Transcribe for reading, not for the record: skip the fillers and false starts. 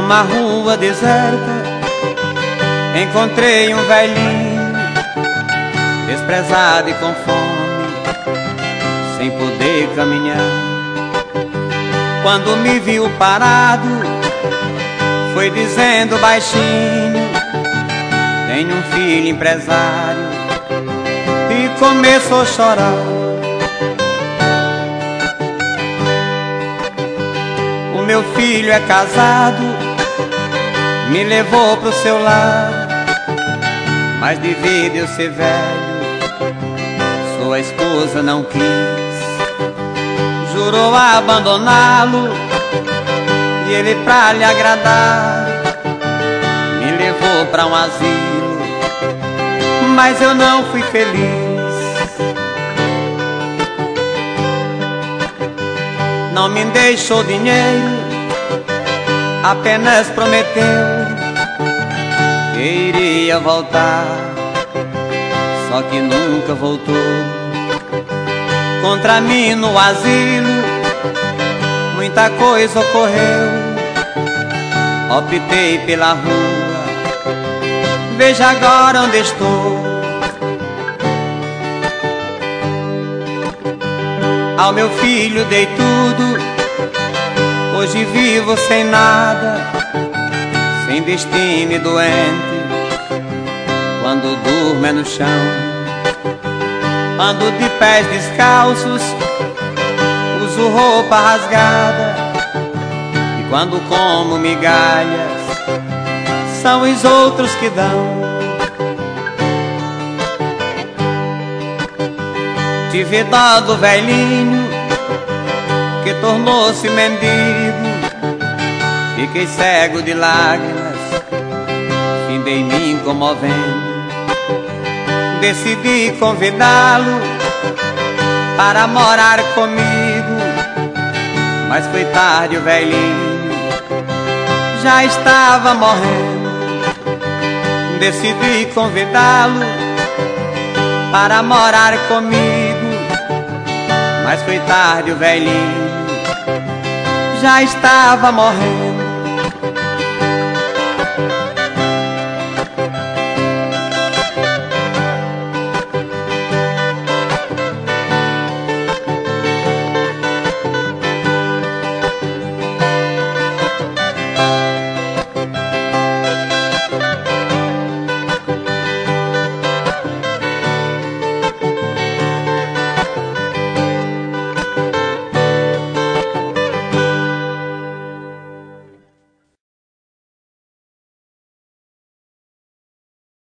Numa rua deserta encontrei um velhinho, desprezado e com fome, sem poder caminhar. Quando me viu parado, foi dizendo baixinho: tenho um filho empresário, e começou a chorar. O meu filho é casado, me levou pro seu lar, mas devido eu ser velho, sua esposa não quis. Jurou abandoná-lo, e ele, pra lhe agradar, me levou pra um asilo, mas eu não fui feliz. Não me deixou dinheiro, apenas prometeu que iria voltar, só que nunca voltou. Contra mim no asilo muita coisa ocorreu, optei pela rua, veja agora onde estou. Ao meu filho dei tudo, hoje vivo sem nada, sem destino e doente, quando durmo é no chão. Ando de pés descalços, uso roupa rasgada, e quando como migalhas, são os outros que dão. Tive dó do velhinho, que tornou-se mendigo, fiquei cego de lágrimas, findei me comovendo. Decidi convidá-lo para morar comigo, mas foi tarde, o velhinho já estava morrendo. Decidi convidá-lo para morar comigo, mas foi tarde, o velhinho já estava morrendo.